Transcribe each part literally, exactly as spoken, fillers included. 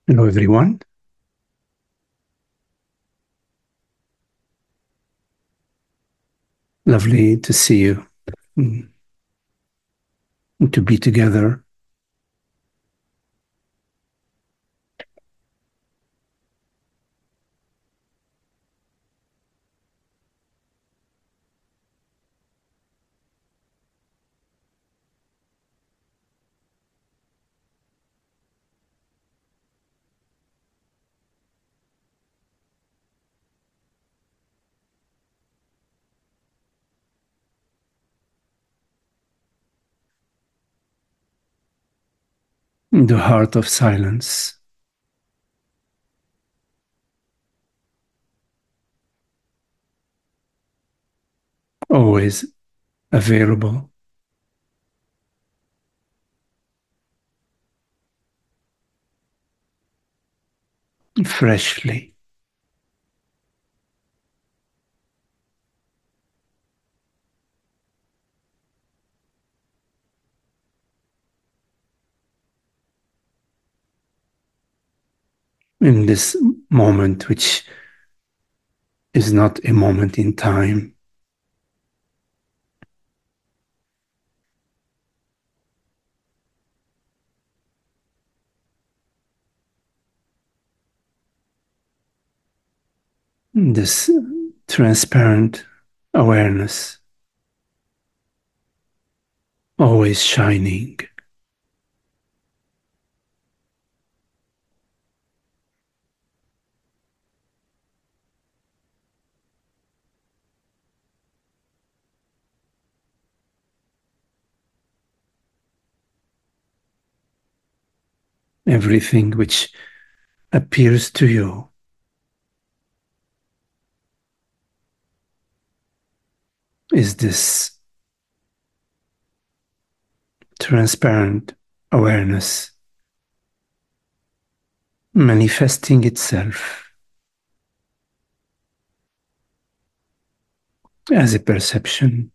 Hello, everyone. Lovely to see you, mm, and to be together. In the heart of silence, always available, freshly. In this moment, which is not a moment in time, this transparent awareness, always shining. Everything which appears to you is this transparent awareness manifesting itself as a perception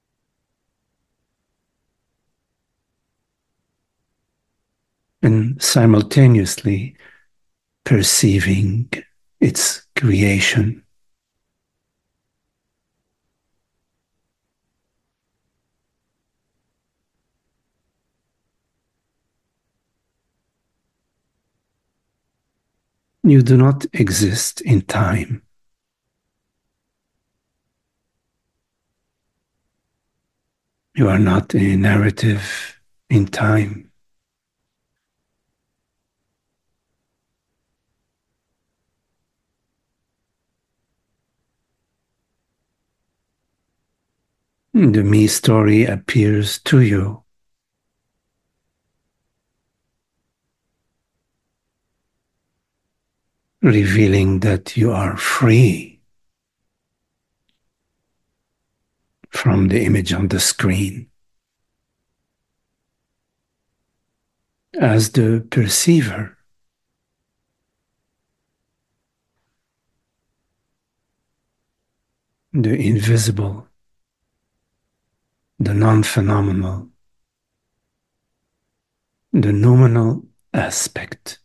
and simultaneously perceiving its creation. You do not exist in time. You are not a narrative in time. The me story appears to you, revealing that you are free from the image on the screen. As the perceiver, the invisible, the non-phenomenal, the noumenal aspect,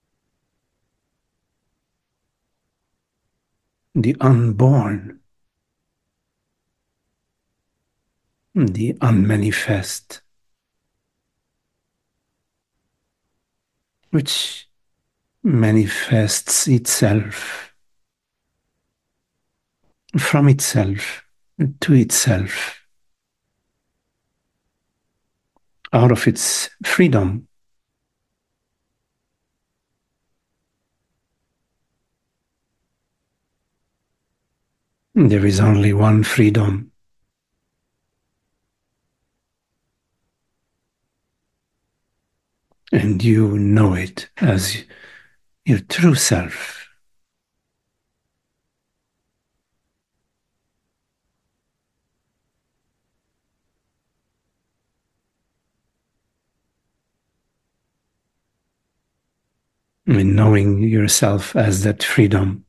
the unborn, the unmanifest, which manifests itself from itself to itself, out of its freedom. There is only one freedom, and you know it as your true self. And knowing yourself as that freedom,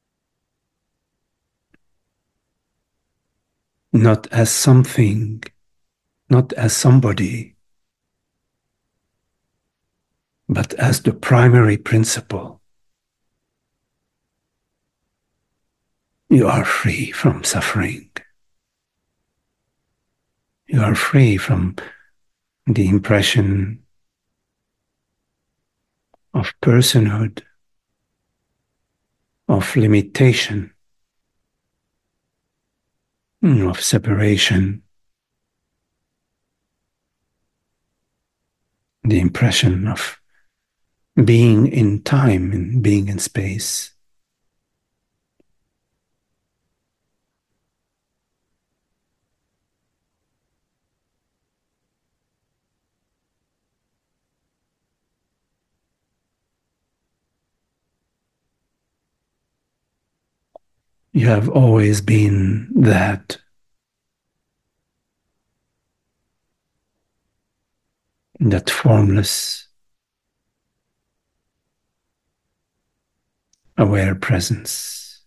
not as something, not as somebody, but as the primary principle, you are free from suffering. You are free from the impression of personhood, of limitation, of separation, the impression of being in time and being in space. You have always been that, that formless, aware presence.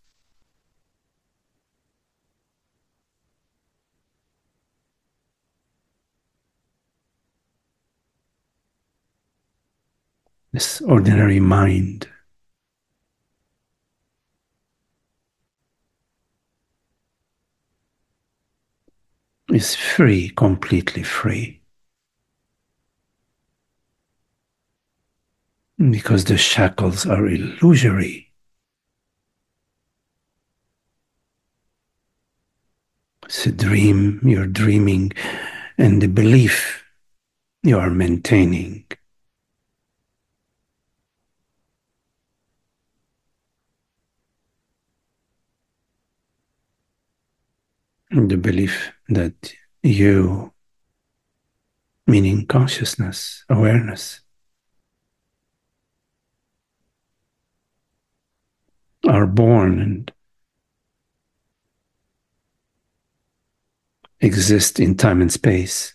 This ordinary mind is free, completely free. Because the shackles are illusory. It's a dream you're dreaming, and the belief you are maintaining. The belief that you, meaning consciousness, awareness, are born and exist in time and space.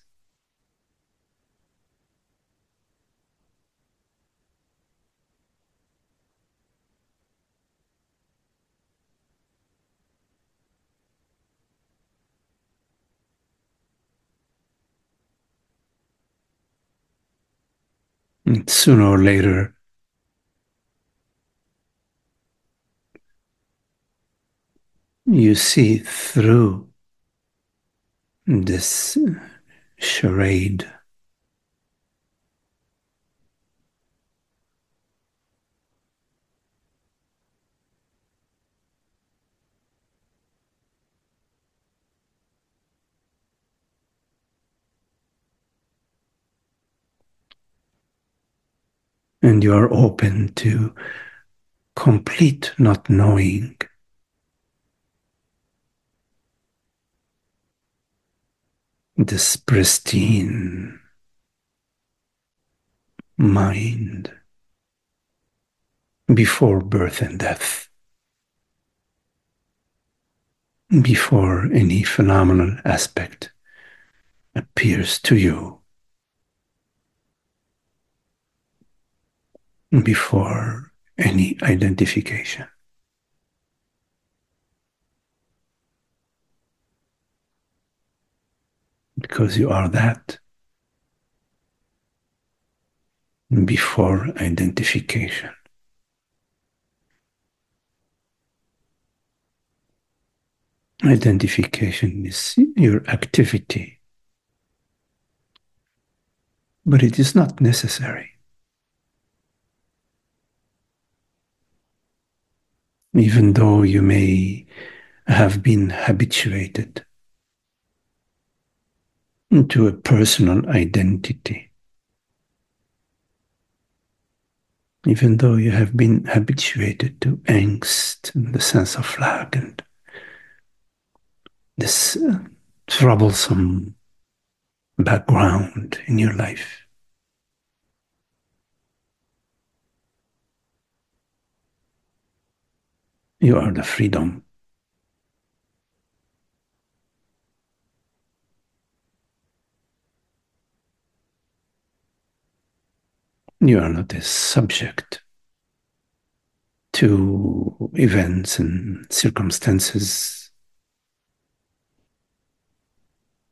And sooner or later, you see through this charade. And you are open to complete not knowing. This pristine mind before birth and death, before any phenomenal aspect appears to you, before any identification. Because you are that before identification. Identification is your activity, but it is not necessary. Even though you may have been habituated into a personal identity, even though you have been habituated to angst and the sense of lack and this uh, troublesome background in your life. You are the freedom. You are not a subject to events and circumstances.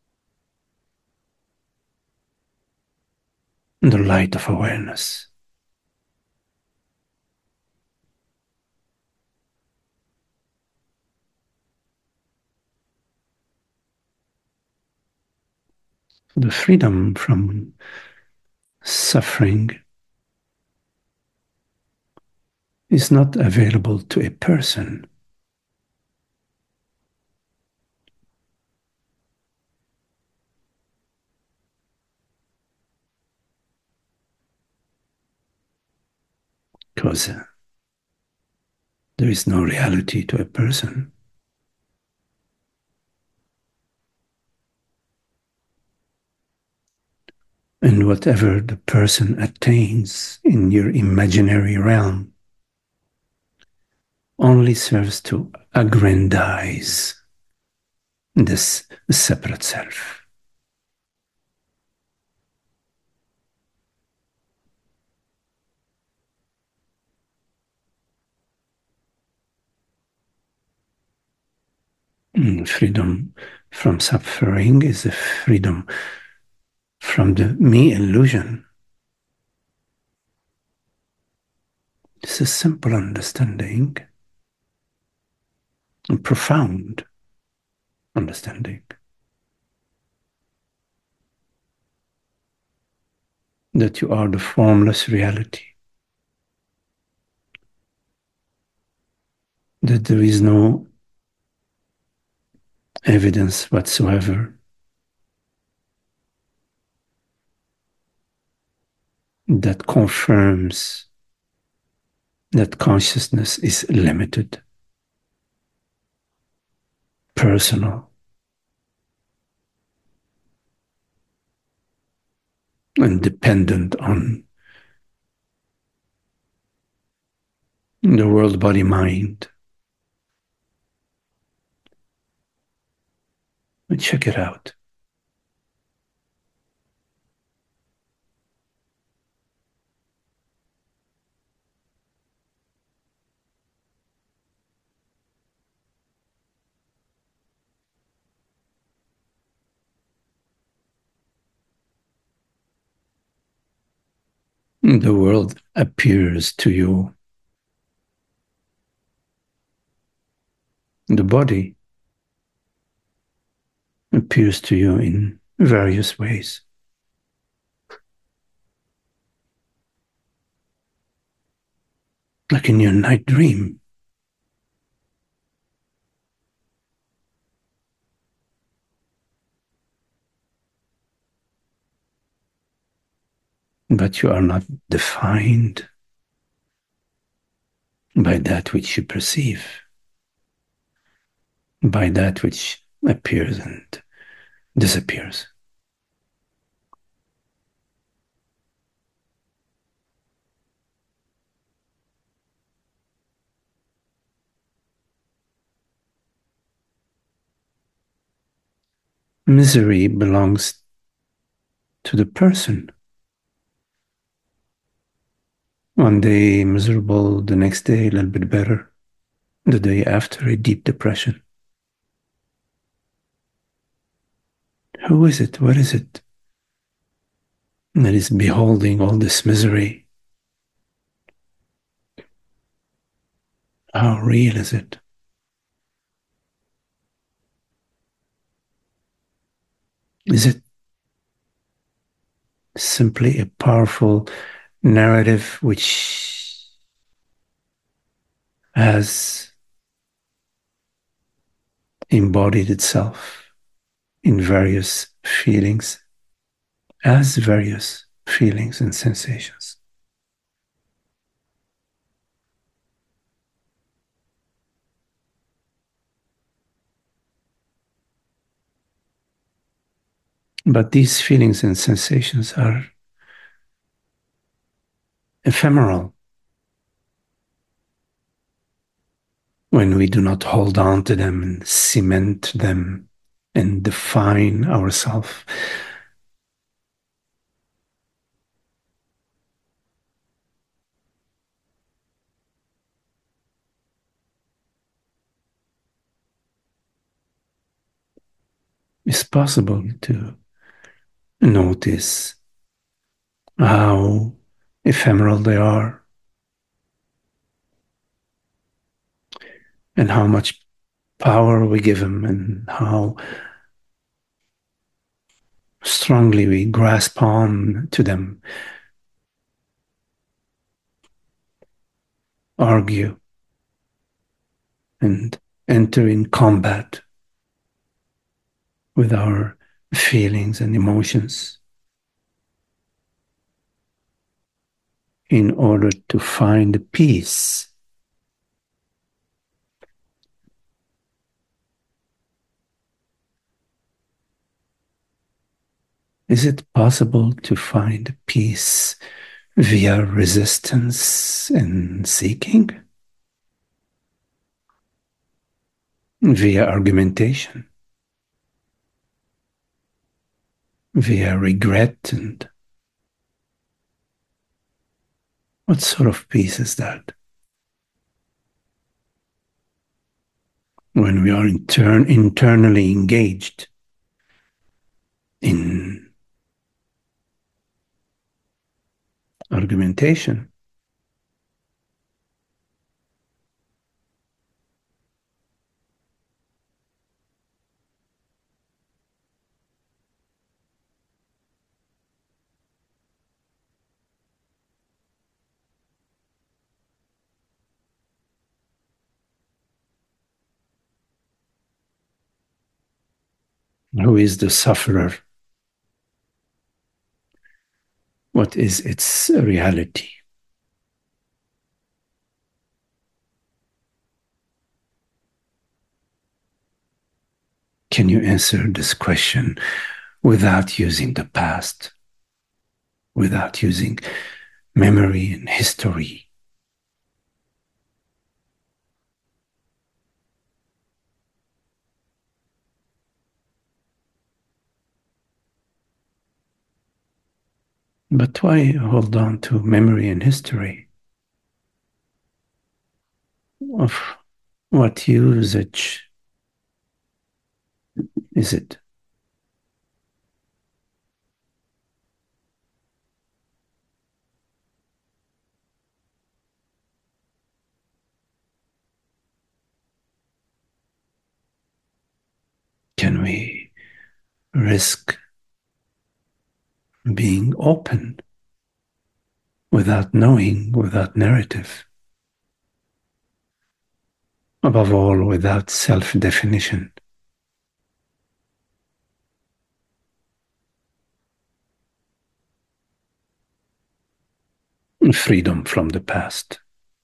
The light of awareness The freedom from suffering is not available to a person. Because uh, there is no reality to a person. And whatever the person attains in your imaginary realm only serves to aggrandize this separate self. Freedom from suffering is a freedom from the me illusion. It's a simple understanding, a profound understanding that you are the formless reality, that there is no evidence whatsoever that confirms that consciousness is limited, personal, and dependent on the world, body, mind. Check it out. The world appears to you. The body appears to you in various ways. Like in your night dream. But you are not defined by that which you perceive, by that which appears and disappears. Misery belongs to the person. One day miserable, the next day a little bit better, the day after a deep depression. Who is it? What is it that is beholding all this misery? How real is it? Is it simply a powerful narrative which has embodied itself in various feelings as various feelings and sensations? But these feelings and sensations are ephemeral when we do not hold on to them and cement them and define ourselves. It's possible to notice how ephemeral they are and how much power we give them and how strongly we grasp on to them, argue, and enter in combat with our feelings and emotions in order to find peace. Is it possible to find peace via resistance and seeking? Via argumentation? Via regret? And what sort of peace is that? When we are intern- internally engaged in argumentation, who is the sufferer? What is its reality? Can you answer this question without using the past, without using memory and history? But why hold on to memory and history? Of what usage is it? Can we risk being open without knowing, without narrative? Above all, without self definition, freedom from the past.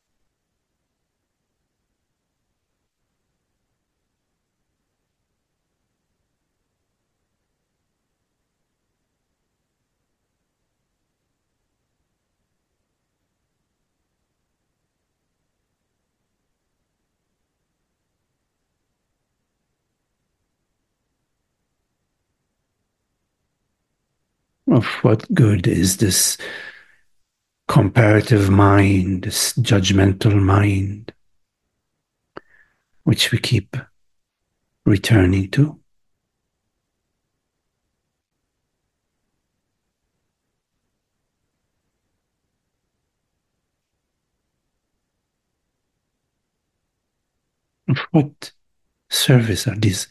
Of what good is this comparative mind, this judgmental mind, which we keep returning to? Of what service are these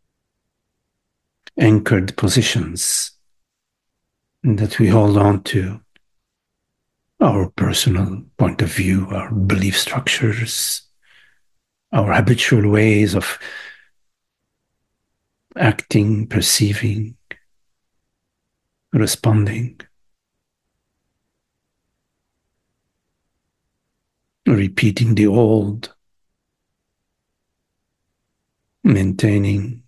anchored positions that we hold on to? Our personal point of view, our belief structures, our habitual ways of acting, perceiving, responding, repeating the old, maintaining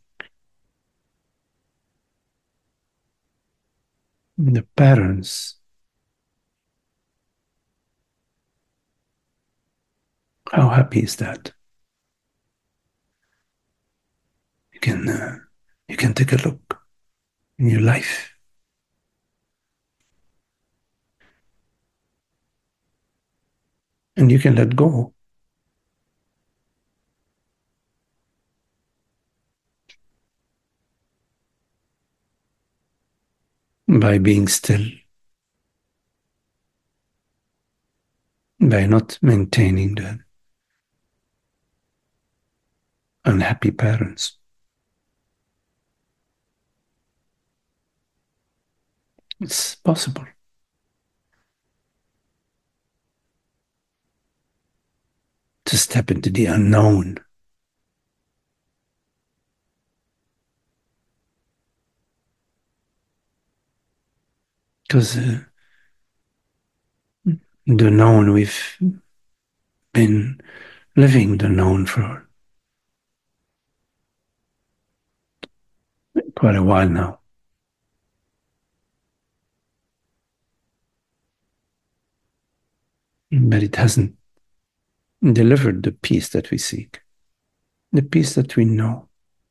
the patterns. How happy is that? You can uh, you can take a look in your life, and you can let go by being still, by not maintaining the unhappy patterns. It's possible to step into the unknown. Because uh, the known, we've been living the known for quite a while now. But it hasn't delivered the peace that we seek, the peace that we know,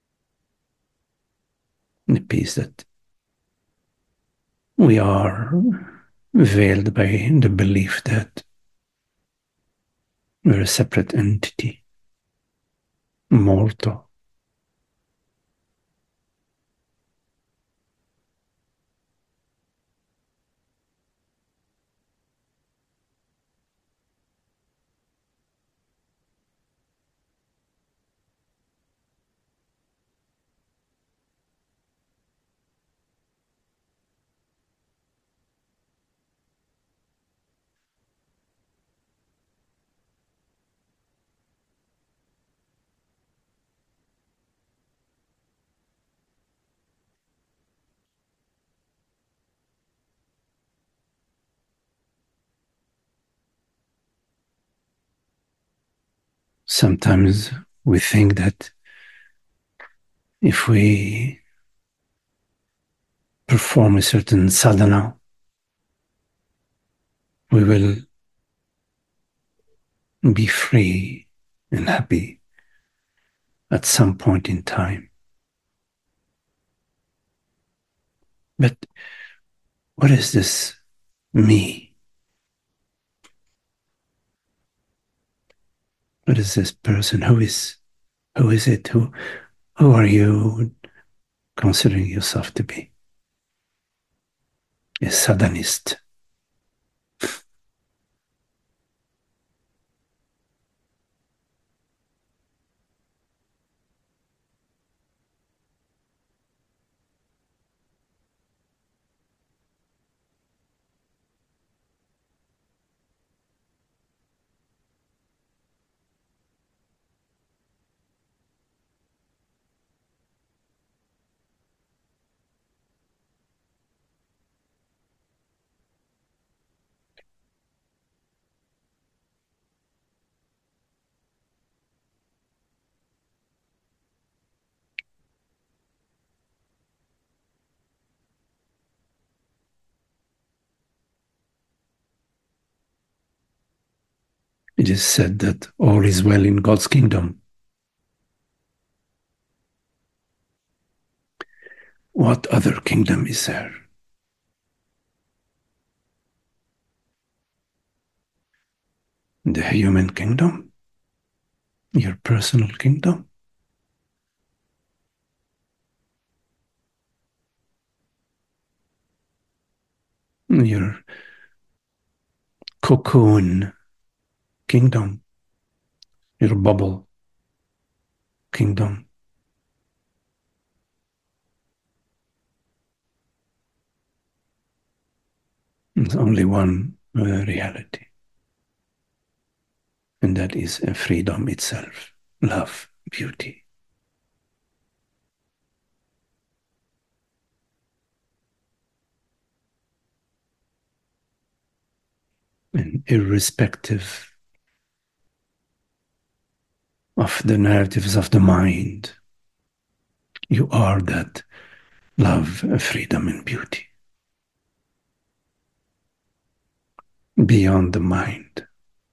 the peace that we are veiled by the belief that we're a separate entity, mortal. Sometimes we think that if we perform a certain sadhana, we will be free and happy at some point in time. But what is this me? What is this person? Who is who is it? Who who are you considering yourself to be? A sadhanist. It is said that all is well in God's kingdom. What other kingdom is there? The human kingdom? Your personal kingdom? Your cocoon kingdom? Your bubble kingdom? There's only one uh, reality, and that is uh, freedom itself, love, beauty. And irrespective of the narratives of the mind, you are that love, freedom, and beauty beyond the mind,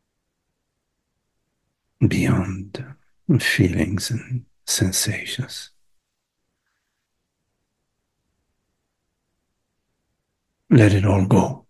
beyond feelings and sensations. Let it all go.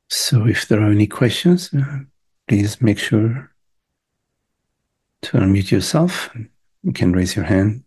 So if there are any questions, uh, please make sure to unmute yourself. You can raise your hand.